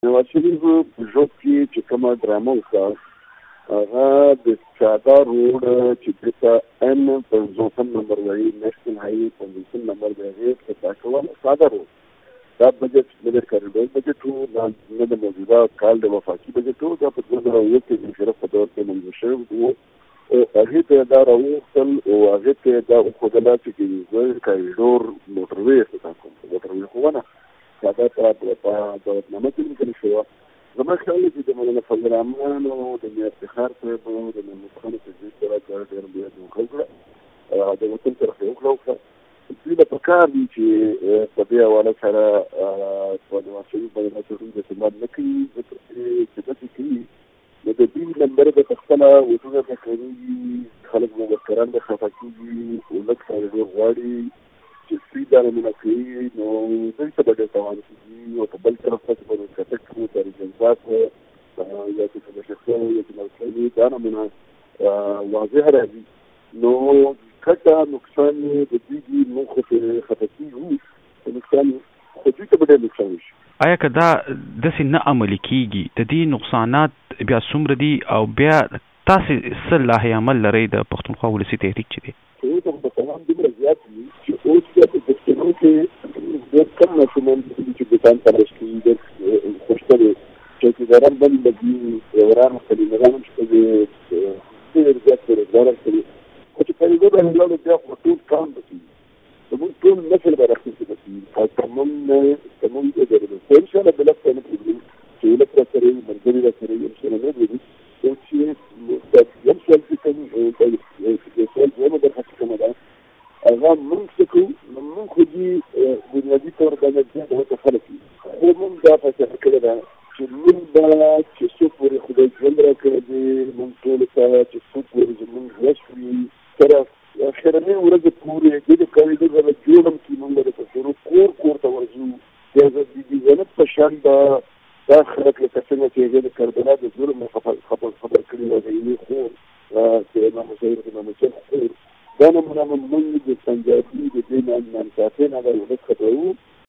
نواز شریف په ژوند کې چې کومه ډرامه وکړه هغه د ساده روډ چې دلته ان 55 نمبر وایي نیشنل هایوي 55 نمبر دی هغې افتتاح کول ساده روډ دا بجټ نه د کاریډور بجټ و دا نه د موجوده کال د وفاقي بجټ و دا په 2001 کې د مشرف په دور کې منظور شوی و هغې ته دا راوغوښتل او هغې ته دا وښودله چې زه کاریډور موټروې افتتاح کوم موټروې خو ونه دا په دولتنامه کې لیکل شوه زما خیال دی چې د مولانا فضل الرحمن او د میر افتخار صاحب او د محمد خان تجدید سره کار ډېر بیا وکړه وکړه د وطن طرف یې وکړه دوی له پکار دي چې په دې حواله سره په نواز شریف باندې مسؤلین اعتماد نه کوي ځکه چې داسې کوي نو د دوی نمبر به پخپله وټونه به کړېږي خلک مبکران به خفه کېږي او لږ کاریډور غواړي چې سپي دا نمونه کوي نو دوی ته به ډېر تاوان کېږي او په بل طرف ته چې به کتک کړو د جنګات یا چې کمشخصه یا چې مرکزي دا نمونه واضح راځي نو کټه نقصان د دوی موږ خو پرې خفه کېږو نقصان خو دوی ته به ډېر نقصان وشي آیا که دا داسې نه عملي کېږي د دې نقصانات بیا څومره دي او بیا تاسې څه لاهې عمل لرئ د پښتونخوا ولسي تحریک چې دی اوس هم په تمام دومره زیات وي چې اوس بیا په پښتنو کې ډېر کم ماشومان دي چې دوکان تلاش کوي ډېر خوشته دي چوکیداران بند لګي وران کلیمران هم شته دي ډېر زیات روزګار کوي خو چې کاریډور باندې لاړو بیا خو ټول کام به کېږي زموږ ټول نسل به راخیستې به کېږي تمام یې درلود خو انشاءالله بلک ته نه پرېږدو چې ولک را سره وي ملګري را سره وي انشاءالله نه پرېږدو یو چې یم سوال چې کوي سوال دویمه برخه چې کومه ده هغه موږ څه کوو نو موږ خو دې بنیادي طور باندې زیات ورته خلک وي خو موږ دا فیصله کړې ده چې موږ به چې څو پورې خدای ژوند را کړی دی موږ ټولو ته چې څو پورې زموږ وس وي تر اخرنۍ ورځې پورې دې د کاریډور سره جوړ هم کړي موږ به د پښتنو کور ته ورځو بیا د بي زینب په شان به دا خلک لکه څنګه چې هغې د کربلا د ظلم نه خبر کړي وه د یوې خور چې امام حسین خور دا نمونه موږ د پنجابي د دې نانساتۍ نه دا ولس خبروو